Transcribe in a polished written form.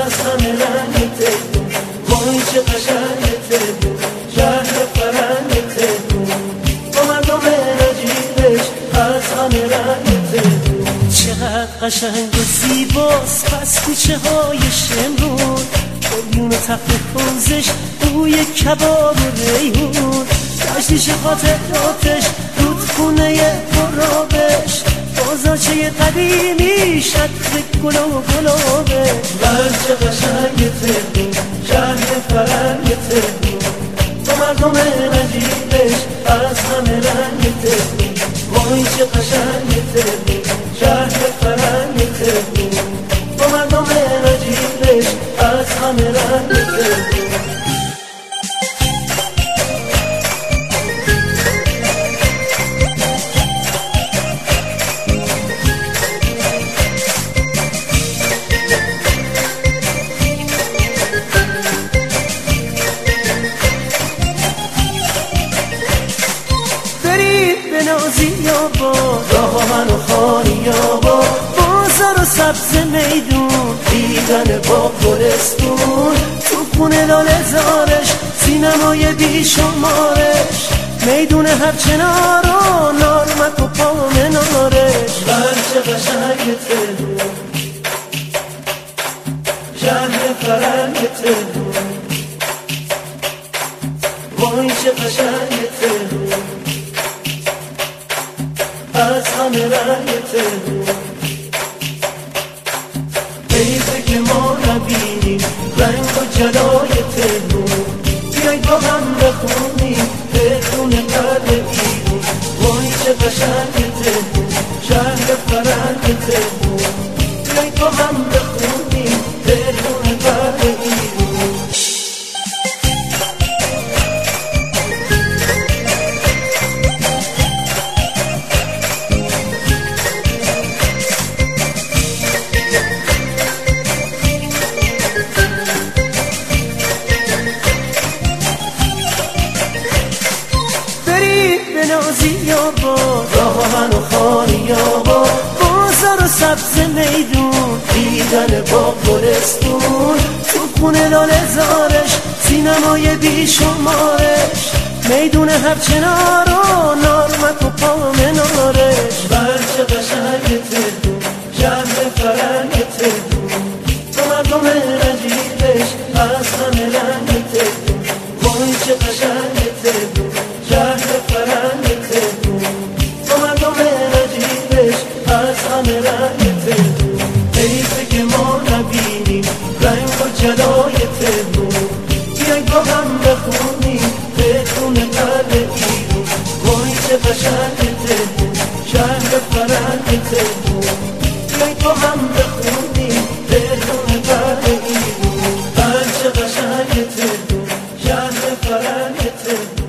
از همه رنگ تهرون، وای چه قشنگ تهرون، شهر فرنگ تهرون، با مردم نجیبش از همه رنگ تهرون. چقدر قشنگ و زیباست پس کوچه های شمرون، قلیون و تخت حوزش بوی کباب و ریحون، دشتیش خاطراتش رودخونه پرآبش، بازارچه قدیمی شطر گل و گلابش. چه قشنگ تهرون، شهر فرنگ تهرون، با مردم نجیبش از همه رنگ تهرون، وای چه قشنگ تهرون، شهر فرنگ تهرون، با مردم نجیبش از همه رنگ تهرون. نازی آباد راه من و خانی آباد، بازار و سبز میدون، دیدن با گلستون، تو خونه لاله زارش، سینمای بیشمارش، میدون هر چنار و نارمک و پامنارش. چه قشنگ تهرون، شهر فرنگ تهرون، وای چه قشنگ تهرون، از همه رنگ تهرون. حیفه که ما نبینیم رنگ و جلای تهرون، بیایید با هم بخونیم تهرون قلب ایرون، وای چه قشنگ تهرون، شهر فرنگ تهرون، بیایید با هم بخونیم تهرون قلب ایرون. نازی آباد راه من و خانی آباد، بازار و سبز میدون، دیدن با گلستون، تو خونه لاله زارش، سینمای بیشمارش، میدون هر چنار و نارمک و پامنارش. چه قشنگ تهرون، شهر فرنگ تهرون، با مردم نجیبش از همه رنگ تهرون، وای چه قشنگ تهرون، شهر فرنگ تهرون، با مردم نجیبش از همه رنگ تهرون. حیفه که ما نبینیم رنگ و جلای تهرون، بیایید با هم بخونیم تهرون قلب ایرون، وای چه قشنگ تهرون، شهر فرنگ تهرون، بیایید با هم بخونیم تهرون قلب ایرون. چه قشنگ تهرون، شهر فرنگ تهرون.